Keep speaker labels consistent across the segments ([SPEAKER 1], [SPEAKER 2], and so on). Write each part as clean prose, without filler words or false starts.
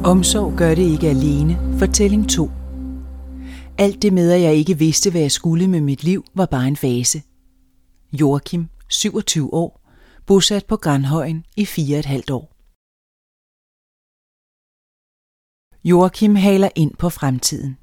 [SPEAKER 1] Omsorg gør det ikke alene. Fortælling 2. Alt det med, at jeg ikke vidste, hvad jeg skulle med mit liv, var bare en fase. Joachim, 27 år, bosat på Granhøjen i 4,5 år. Joachim haler ind på fremtiden.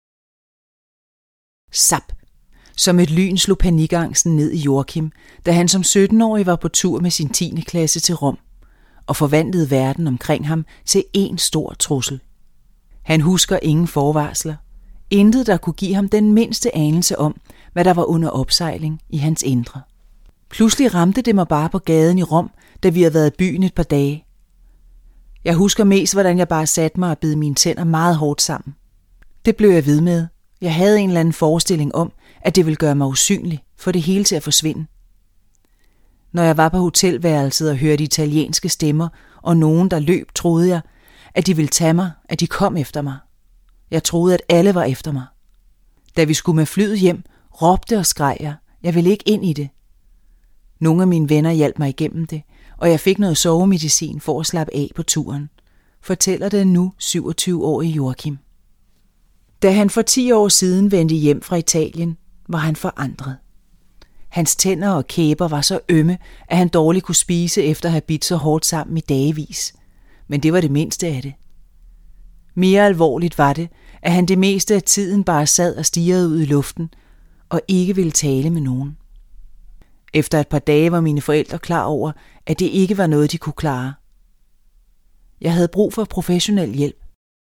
[SPEAKER 1] Zap! Som et lyn slog panikangsten ned i Joachim, da han som 17-årig var på tur med sin 10. klasse til Rom, og forvandlede verden omkring ham til en stor trussel. Han husker ingen forvarsler. Intet, der kunne give ham den mindste anelse om, hvad der var under opsejling i hans indre. Pludselig ramte det mig bare på gaden i Rom, da vi havde været i byen et par dage. Jeg husker mest, hvordan jeg bare satte mig og bed mine tænder meget hårdt sammen. Det blev jeg ved med. Jeg havde en eller anden forestilling om, at det ville gøre mig usynlig, for det hele til at forsvinde. Når jeg var på hotelværelset og hørte italienske stemmer og nogen, der løb, troede jeg, at de ville tage mig, at de kom efter mig. Jeg troede, at alle var efter mig. Da vi skulle med flyet hjem, råbte og skreg jeg. Jeg ville ikke ind i det. Nogle af mine venner hjalp mig igennem det, og jeg fik noget sovemedicin for at slappe af på turen, fortæller den nu 27-årige Joachim. Da han for 10 år siden vendte hjem fra Italien, var han forandret. Hans tænder og kæber var så ømme, at han dårligt kunne spise efter at have bidt så hårdt sammen i dagevis. Men det var det mindste af det. Mere alvorligt var det, at han det meste af tiden bare sad og stirrede ud i luften og ikke ville tale med nogen. Efter et par dage var mine forældre klar over, at det ikke var noget, de kunne klare. Jeg havde brug for professionel hjælp.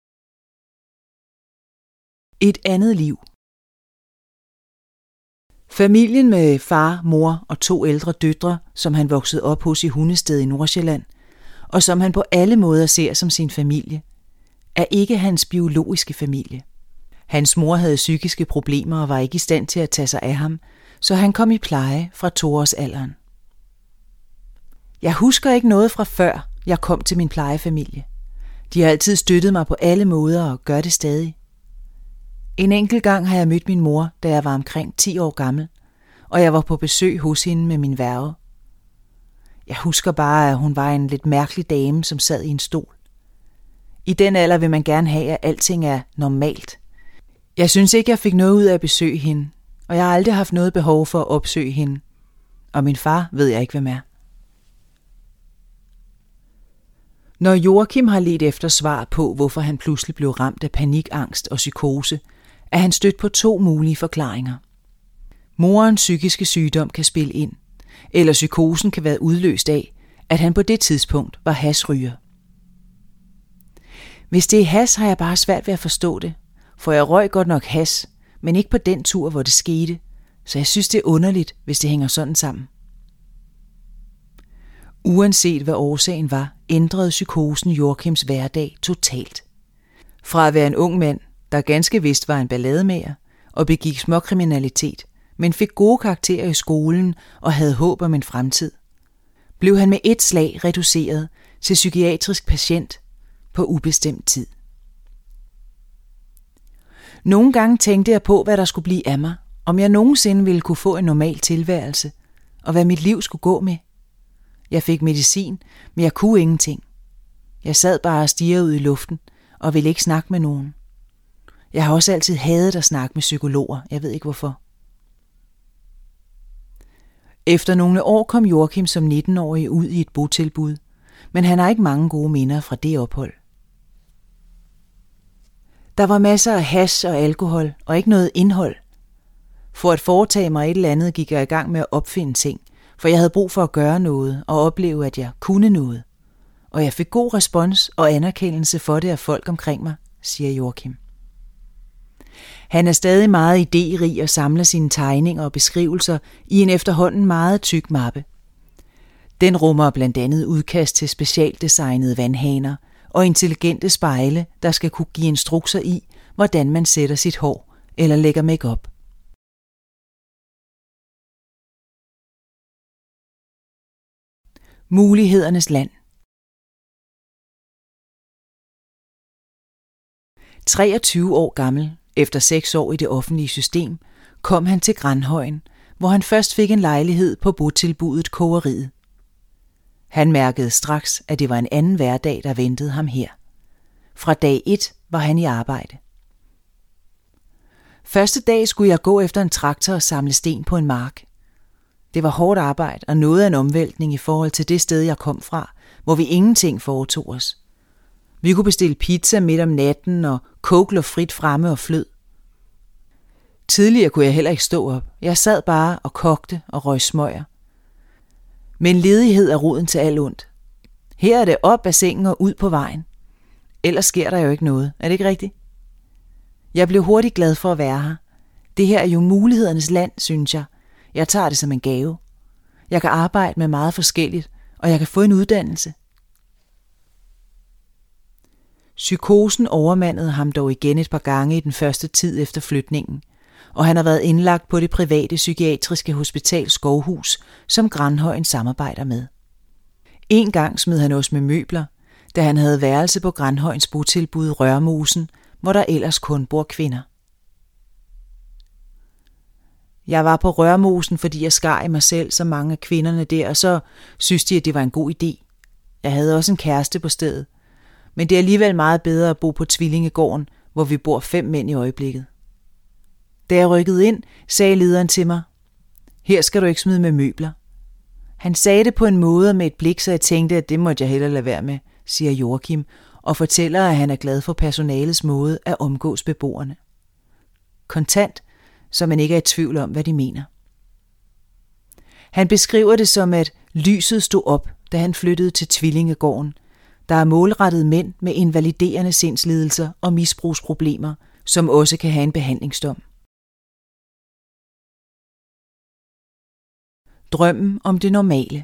[SPEAKER 1] Et andet liv. Familien med far, mor og 2 ældre døtre, som han voksede op hos i Hundested i Nordsjælland, og som han på alle måder ser som sin familie, er ikke hans biologiske familie. Hans mor havde psykiske problemer og var ikke i stand til at tage sig af ham, så han kom i pleje fra 2-årsalderen. Jeg husker ikke noget fra før jeg kom til min plejefamilie. De har altid støttet mig på alle måder og gør det stadig. En enkelt gang har jeg mødt min mor, da jeg var omkring 10 år gammel, og jeg var på besøg hos hende med min værge. Jeg husker bare, at hun var en lidt mærkelig dame, som sad i en stol. I den alder vil man gerne have, at alting er normalt. Jeg synes ikke, jeg fik noget ud af at besøge hende, og jeg har aldrig haft noget behov for at opsøge hende. Og min far ved jeg ikke, hvem er. Når Joachim har ledt efter svar på, hvorfor han pludselig blev ramt af panikangst og psykose, er han stødt på 2 mulige forklaringer. Morens psykiske sygdom kan spille ind, eller psykosen kan være udløst af, at han på det tidspunkt var hashryger. Hvis det er hash, har jeg bare svært ved at forstå det, for jeg røg godt nok hash, men ikke på den tur, hvor det skete, så jeg synes, det er underligt, hvis det hænger sådan sammen. Uanset hvad årsagen var, ændrede psykosen Joachims hverdag totalt. Fra at være en ung mand, der ganske vist var en ballademager og begik småkriminalitet, men fik gode karakterer i skolen og havde håb om en fremtid, blev han med et slag reduceret til psykiatrisk patient på ubestemt tid. Nogle gange tænkte jeg på, hvad der skulle blive af mig, om jeg nogensinde ville kunne få en normal tilværelse, og hvad mit liv skulle gå med. Jeg fik medicin, men jeg kunne ingenting. Jeg sad bare og stirrede ud i luften, og ville ikke snakke med nogen. Jeg har også altid hadet at snakke med psykologer, jeg ved ikke hvorfor. Efter nogle år kom Joachim som 19-årig ud i et botilbud, men han har ikke mange gode minder fra det ophold. Der var masser af hash og alkohol, og ikke noget indhold. For at foretage mig et eller andet, gik jeg i gang med at opfinde ting, for jeg havde brug for at gøre noget og opleve, at jeg kunne noget. Og jeg fik god respons og anerkendelse for det af folk omkring mig, siger Joachim. Han er stadig meget idérig og samler sine tegninger og beskrivelser i en efterhånden meget tyk mappe. Den rummer blandt andet udkast til specialdesignede vandhaner og intelligente spejle, der skal kunne give instrukser i, hvordan man sætter sit hår eller lægger makeup. Mulighedernes land. 23 år gammel, efter 6 år i det offentlige system, kom han til Granhøjen, hvor han først fik en lejlighed på botilbuddet Kogeriet. Han mærkede straks, at det var en anden hverdag, der ventede ham her. Fra dag 1 var han i arbejde. Første dag skulle jeg gå efter en traktor og samle sten på en mark. Det var hårdt arbejde og noget af en omvæltning i forhold til det sted, jeg kom fra, hvor vi ingenting foretog os. Vi kunne bestille pizza midt om natten og coke lå frit fremme og flød. Tidligere kunne jeg heller ikke stå op. Jeg sad bare og kogte og røg smøger. Men ledighed er roden til alt ondt. Her er det op af sengen og ud på vejen. Ellers sker der jo ikke noget. Er det ikke rigtigt? Jeg blev hurtigt glad for at være her. Det her er jo mulighedernes land, synes jeg. Jeg tager det som en gave. Jeg kan arbejde med meget forskelligt, og jeg kan få en uddannelse. Psykosen overmandede ham dog igen et par gange i den første tid efter flytningen, og han har været indlagt på det private psykiatriske hospital Skovhus, som Granhøjen samarbejder med. En gang smed han os med møbler, da han havde værelse på Granhøjens botilbud Rørmosen, hvor der ellers kun bor kvinder. Jeg var på Rørmosen, fordi jeg skar i mig selv, som mange af kvinderne der, og så synes de, at det var en god idé. Jeg havde også en kæreste på stedet, men det er alligevel meget bedre at bo på Tvillingegården, hvor vi bor 5 mænd i øjeblikket. Da jeg rykkede ind, sagde lederen til mig, her skal du ikke smide med møbler. Han sagde det på en måde med et blik, så jeg tænkte, at det måtte jeg hellere lade være med, siger Joachim, og fortæller, at han er glad for personalets måde at omgås beboerne. Kontant, så man ikke er i tvivl om, hvad de mener. Han beskriver det som, at lyset stod op, da han flyttede til Tvillingegården. Der er målrettet mænd med invaliderende sindslidelser og misbrugsproblemer, som også kan have en behandlingsdom. Drømmen om det normale.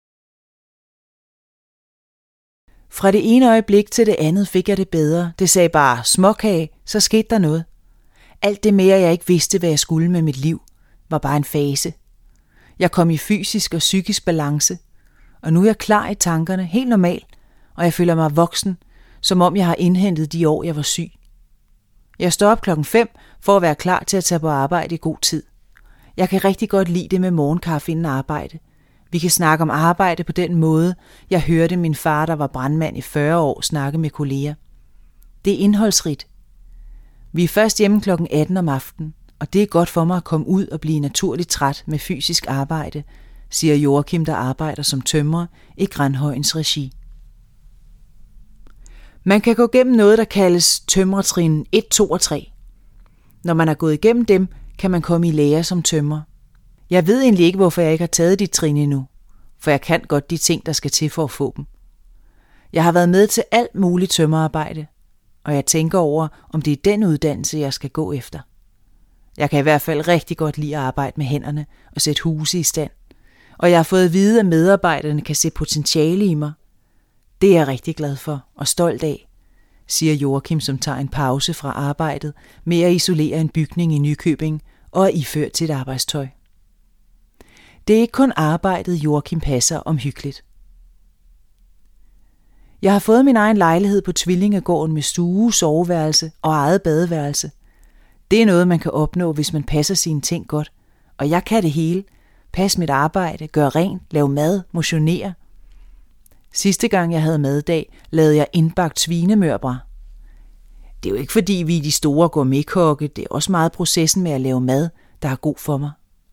[SPEAKER 1] Fra det ene øjeblik til det andet fik jeg det bedre. Det sagde bare småkage, så skete der noget. Alt det mere, jeg ikke vidste, hvad jeg skulle med mit liv, var bare en fase. Jeg kom i fysisk og psykisk balance, og nu er jeg klar i tankerne, helt normal, og jeg føler mig voksen, som om jeg har indhentet de år, jeg var syg. Jeg står op 5:00 for at være klar til at tage på arbejde i god tid. Jeg kan rigtig godt lide det med morgenkaffe inden arbejde. Vi kan snakke om arbejde på den måde, jeg hørte min far, der var brandmand i 40 år, snakke med kolleger. Det er indholdsrigt. Vi er først hjemme kl. 18 om aftenen, og det er godt for mig at komme ud og blive naturligt træt med fysisk arbejde, siger Joachim, der arbejder som tømrer i Granhøjens regi. Man kan gå gennem noget, der kaldes tømrertrin 1, 2 og 3. Når man er gået igennem dem, kan man komme i lære som tømrer. Jeg ved egentlig ikke, hvorfor jeg ikke har taget de trin endnu, for jeg kan godt de ting, der skal til for at få dem. Jeg har været med til alt muligt tømmerarbejde, og jeg tænker over, om det er den uddannelse, jeg skal gå efter. Jeg kan i hvert fald rigtig godt lide at arbejde med hænderne og sætte huse i stand, og jeg har fået at vide, at medarbejderne kan se potentiale i mig. Det er jeg rigtig glad for og stolt af, siger Joachim, som tager en pause fra arbejdet med at isolere en bygning i Nykøbing og er iført sit arbejdstøj. Det er ikke kun arbejdet, Joachim passer omhyggeligt. Jeg har fået min egen lejlighed på Tvillingegården med stue, soveværelse og eget badeværelse. Det er noget, man kan opnå, hvis man passer sine ting godt. Og jeg kan det hele. Passe mit arbejde, gøre rent, lave mad, motionere. Sidste gang jeg havde maddag, lavede jeg indbagt svinemørbrad. Det er jo ikke fordi, vi er de store gourmetkokke. Det er også meget processen med at lave mad, der er god for mig.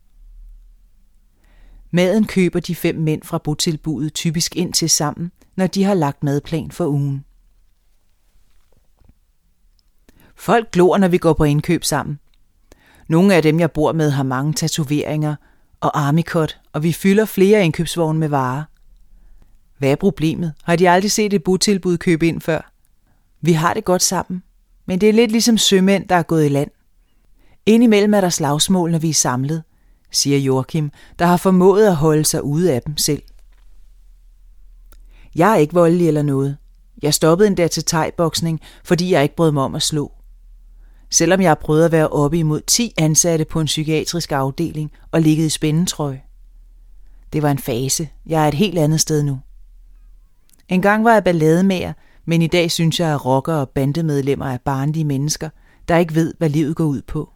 [SPEAKER 1] Maden køber de 5 mænd fra botilbuddet typisk ind til sammen, når de har lagt madplan for ugen. Folk glor, når vi går på indkøb sammen. Nogle af dem, jeg bor med, har mange tatoveringer og armikot, og vi fylder flere indkøbsvogne med varer. Hvad er problemet? Har de aldrig set et botilbud købe ind før? Vi har det godt sammen, men det er lidt ligesom sømænd, der er gået i land. Indimellem er der slagsmål, når vi er samlet, siger Joachim, der har formået at holde sig ude af dem selv. Jeg er ikke voldelig eller noget. Jeg stoppede endda til thai-boksning, fordi jeg ikke brød mig om at slå. Selvom jeg har prøvet at være oppe imod 10 ansatte på en psykiatrisk afdeling og ligget i spændetrøje. Det var en fase. Jeg er et helt andet sted nu. En gang var jeg ballademager, men i dag synes jeg, at rockere og bandemedlemmer er barnlige mennesker, der ikke ved, hvad livet går ud på.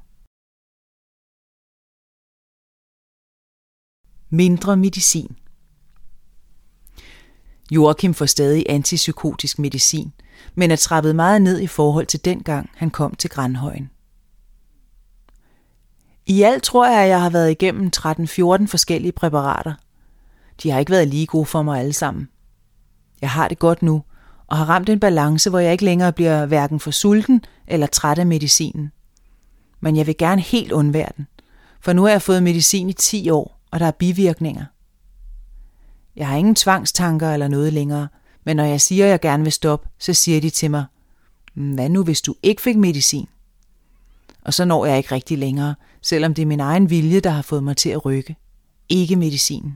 [SPEAKER 1] Mindre medicin. Joachim får stadig antipsykotisk medicin, men er trappet meget ned i forhold til dengang, han kom til Granhøjen. I alt tror jeg, at jeg har været igennem 13-14 forskellige præparater. De har ikke været lige gode for mig alle sammen. Jeg har det godt nu, og har ramt en balance, hvor jeg ikke længere bliver hverken for sulten eller træt af medicinen. Men jeg vil gerne helt undvære den, for nu har jeg fået medicin i 10 år, og der er bivirkninger. Jeg har ingen tvangstanker eller noget længere, men når jeg siger, at jeg gerne vil stoppe, så siger de til mig, hvad nu hvis du ikke fik medicin? Og så når jeg ikke rigtig længere, selvom det er min egen vilje, der har fået mig til at rykke. Ikke medicinen.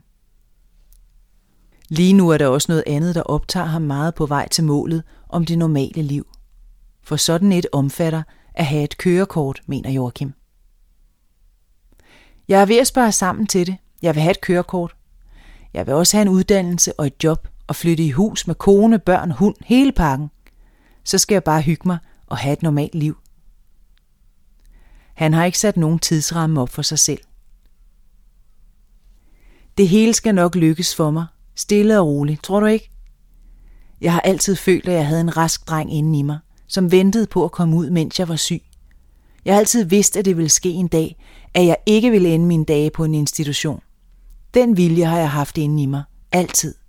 [SPEAKER 1] Lige nu er der også noget andet, der optager ham meget på vej til målet om det normale liv. For sådan et omfatter at have et kørekort, mener Joachim. Jeg er ved at spare sammen til det. Jeg vil have et kørekort. Jeg vil også have en uddannelse og et job og flytte i hus med kone, børn, hund, hele pakken. Så skal jeg bare hygge mig og have et normalt liv. Han har ikke sat nogen tidsramme op for sig selv. Det hele skal nok lykkes for mig. Stille og roligt, tror du ikke? Jeg har altid følt, at jeg havde en rask dreng inde i mig, som ventede på at komme ud, mens jeg var syg. Jeg har altid vidst, at det ville ske en dag, at jeg ikke ville ende mine dage på en institution. Den vilje har jeg haft inde i mig, altid.